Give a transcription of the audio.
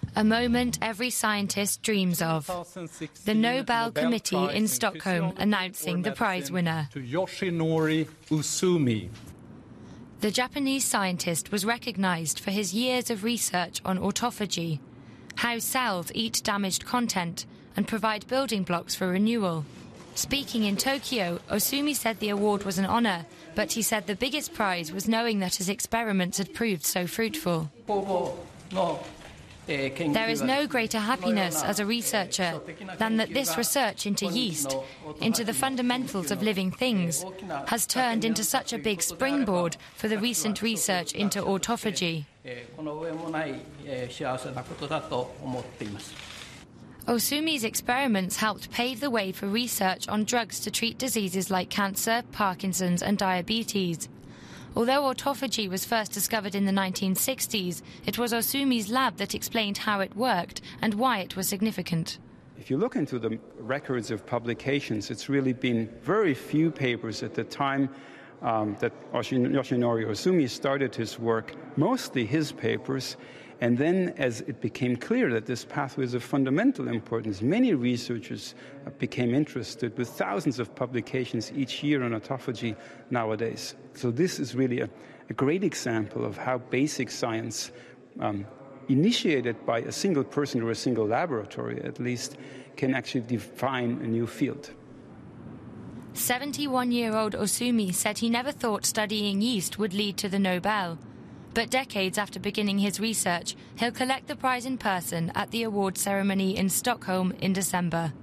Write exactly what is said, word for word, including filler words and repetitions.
A moment every scientist dreams of. The Nobel Committee in Stockholm announcing the prize winner. To Yoshinori Uzumi. The Japanese scientist was recognized for his years of research on autophagy, how cells eat damaged content and provide building blocks for renewal. Speaking in Tokyo, Uzumi said the award was an honor, but he said the biggest prize was knowing that his experiments had proved so fruitful. There is no greater happiness as a researcher than that this research into yeast, into the fundamentals of living things, has turned into such a big springboard for the recent research into autophagy. Osumi's experiments helped pave the way for research on drugs to treat diseases like cancer, Parkinson's and diabetes. Although autophagy was first discovered in the nineteen sixties, it was Osumi's lab that explained how it worked and why it was significant. If you look into the records of publications, it's really been very few papers at the time um, that Yoshinori Uzumi started his work, mostly his papers. And then as it became clear that this pathway is of fundamental importance, many researchers became interested, with thousands of publications each year on autophagy nowadays. So this is really a, a great example of how basic science, um, initiated by a single person or a single laboratory at least, can actually define a new field. seventy-one-year-old Uzumi said he never thought studying yeast would lead to the Nobel. But decades after beginning his research, he'll collect the prize in person at the award ceremony in Stockholm in December.